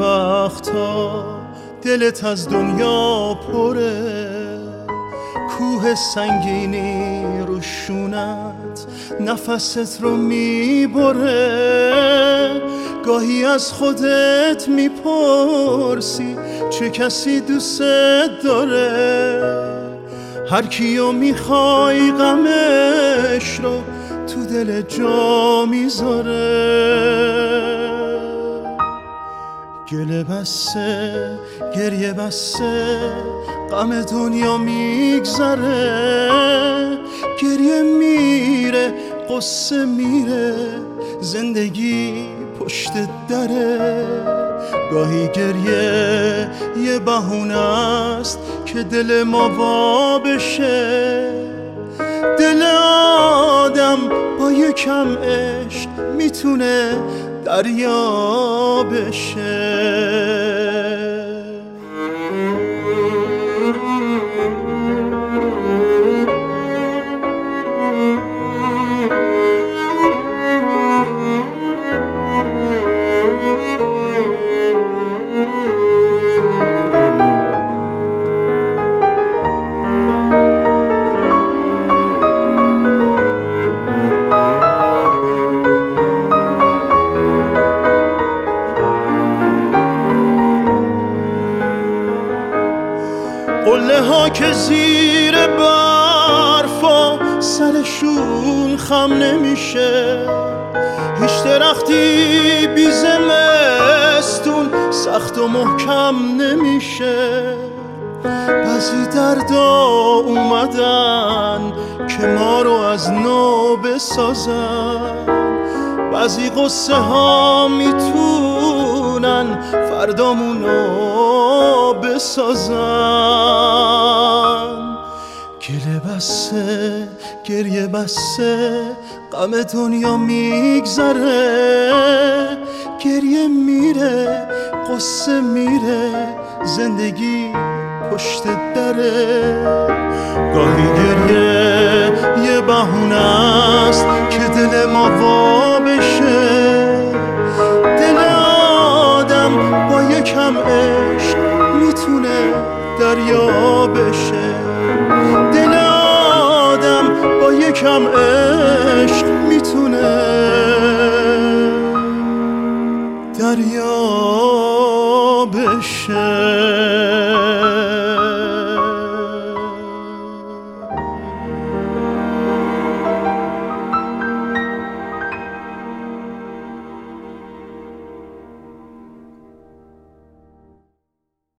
وقتا دلت از دنیا پره، کوه سنگینی رو شونت نفست رو میبره. گاهی از خودت میپرسی چه کسی دوست داره، هر کیو میخوای غمش رو تو دل جا میذاره. گله بسته گریه بسته غم دنیا میگذره، گریه میره قصه میره زندگی پشت دره. گاهی گریه یه بهونه است که دل ما وا بشه، دل آدم با یکم عشق میتونه دریا بشه. قله ها که زیر برفا سرشون خم نمیشه، هیچ درختی بی زمستون سخت و محکم نمیشه. بعضی دردا اومدن که ما رو از نو بسازن، بعضی قصه ها میتونن فردامونو بسازن. گله بسته گریه بسته غم دنیا میگذره، گریه میره قصه میره زندگی پشت دره. گاهی گریه یه بهونه است که دل ما وا بشه، دل آدم با یکم عشق میتونه دریا بشه، دل آدم با یکم عشق میتونه